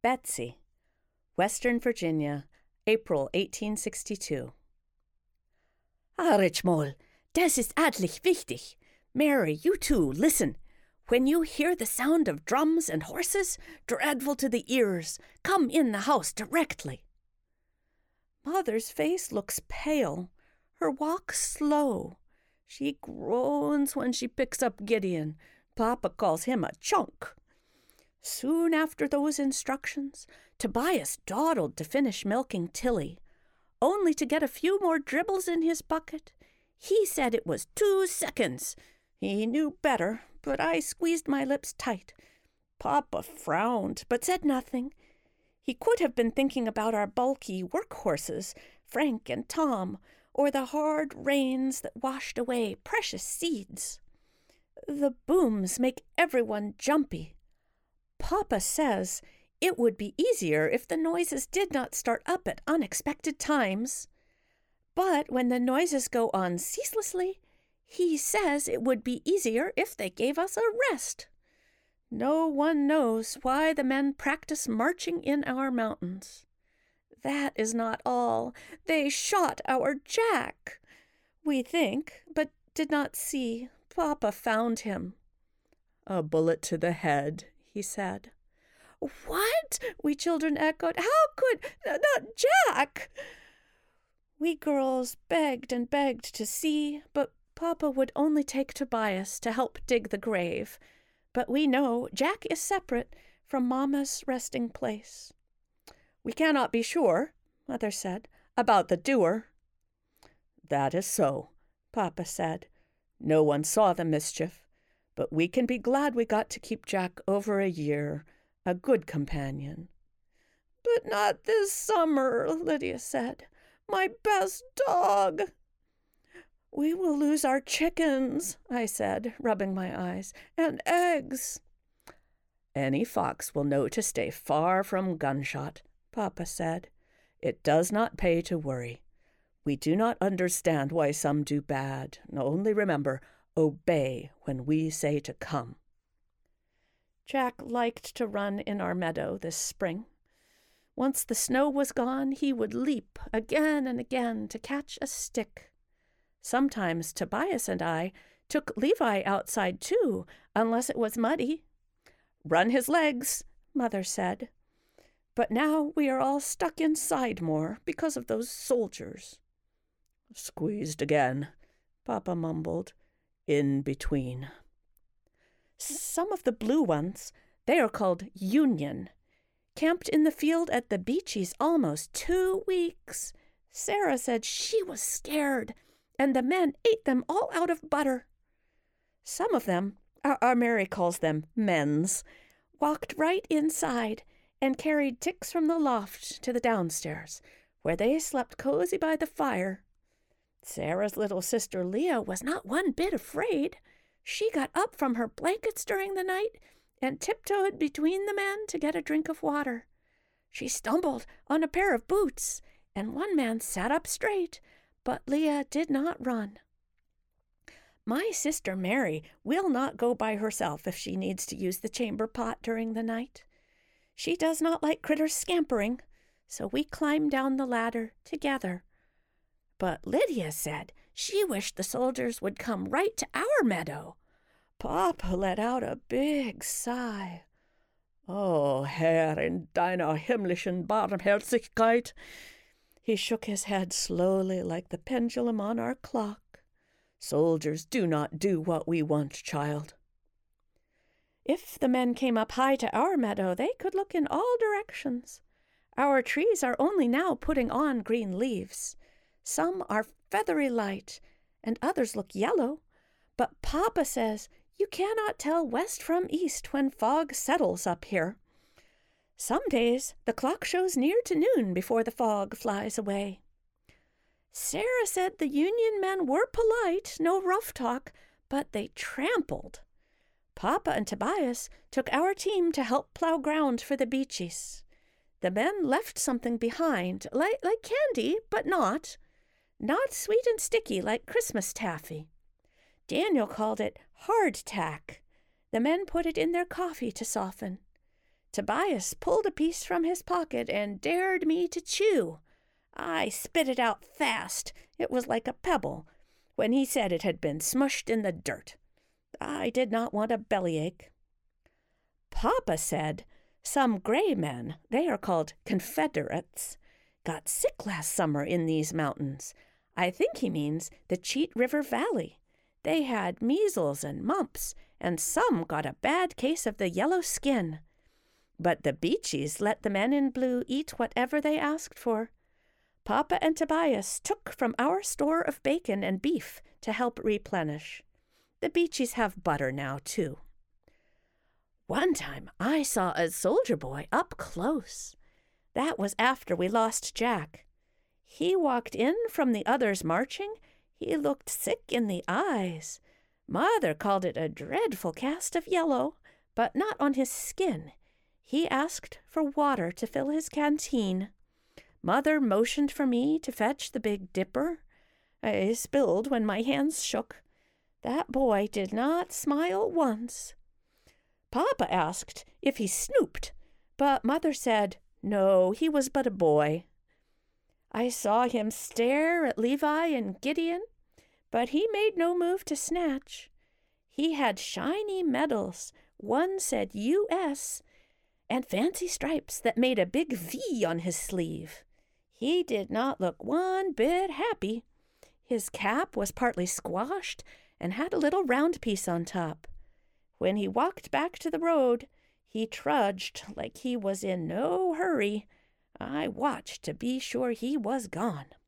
Betsy, Western Virginia, April 1862. Richmol, das ist adlich wichtig. Mary, you too, listen. When you hear the sound of drums and horses, dreadful to the ears, come in the house directly. Mother's face looks pale, her walk slow. She groans when she picks up Gideon. Papa calls him a chunk. Soon after those instructions, Tobias dawdled to finish milking Tilly, only to get a few more dribbles in his bucket. He said it was 2 seconds. He knew better, but I squeezed my lips tight. Papa frowned, but said nothing. He could have been thinking about our bulky workhorses, Frank and Tom, or the hard rains that washed away precious seeds. The booms make everyone jumpy. Papa says it would be easier if the noises did not start up at unexpected times. But when the noises go on ceaselessly, he says it would be easier if they gave us a rest. No one knows why the men practice marching in our mountains. That is not all. They shot our Jack. We think, but did not see. Papa found him. A bullet to the head, he said. What? We children echoed. How could not Jack? We girls begged and begged to see, but Papa would only take Tobias to help dig the grave. But we know Jack is separate from Mama's resting place. We cannot be sure, Mother said, about the doer. That is so, Papa said. No one saw the mischief, but we can be glad we got to keep Jack over a year, a good companion. But not this summer, Lydia said. My best dog. We will lose our chickens, I said, rubbing my eyes, and eggs. Any fox will know to stay far from gunshot, Papa said. It does not pay to worry. We do not understand why some do bad. Only remember, obey when we say to come. Jack liked to run in our meadow this spring. Once the snow was gone, he would leap again and again to catch a stick. Sometimes Tobias and I took Levi outside too, unless it was muddy. Run his legs, Mother said. But now we are all stuck inside more because of those soldiers. Squeezed again, Papa mumbled, in between. Some of the blue ones, they are called Union, camped in the field at the Beachies almost 2 weeks. Sarah said she was scared, and the men ate them all out of butter. Some of them, our Mary calls them men's, walked right inside and carried ticks from the loft to the downstairs, where they slept cozy by the fire. Sarah's little sister Leah was not one bit afraid. She got up from her blankets during the night and tiptoed between the men to get a drink of water. She stumbled on a pair of boots, and one man sat up straight, but Leah did not run. My sister Mary will not go by herself if she needs to use the chamber pot during the night. She does not like critters scampering, so we climb down the ladder together. But Lydia said she wished the soldiers would come right to our meadow. Papa let out a big sigh. Oh, Herr, in deiner himmlischen Barmherzigkeit. He shook his head slowly like the pendulum on our clock. Soldiers do not do what we want, child. If the men came up high to our meadow, they could look in all directions. Our trees are only now putting on green leaves. Some are feathery light, and others look yellow. But Papa says you cannot tell west from east when fog settles up here. Some days the clock shows near to noon before the fog flies away. Sarah said the Union men were polite, no rough talk, but they trampled. Papa and Tobias took our team to help plow ground for the Beachies. The men left something behind, like candy, but not sweet and sticky like Christmas taffy. Daniel called it hardtack. The men put it in their coffee to soften. Tobias pulled a piece from his pocket and dared me to chew. I spit it out fast. It was like a pebble, when he said it had been smushed in the dirt. I did not want a bellyache. Papa said some gray men, they are called Confederates, got sick last summer in these mountains. I think he means the Cheat River Valley. They had measles and mumps, and some got a bad case of the yellow skin. But the Beachies let the men in blue eat whatever they asked for. Papa and Tobias took from our store of bacon and beef to help replenish. The Beachies have butter now, too. One time I saw a soldier boy up close. That was after we lost Jack. He walked in from the others marching. He looked sick in the eyes. Mother called it a dreadful cast of yellow, but not on his skin. He asked for water to fill his canteen. Mother motioned for me to fetch the Big Dipper. I spilled when my hands shook. That boy did not smile once. Papa asked if he snooped, but Mother said, no, he was but a boy. I saw him stare at Levi and Gideon, but he made no move to snatch. He had shiny medals. One said U.S., and fancy stripes that made a big V on his sleeve. He did not look one bit happy. His cap was partly squashed and had a little round piece on top. When he walked back to the road, he trudged like he was in no hurry. I watched to be sure he was gone.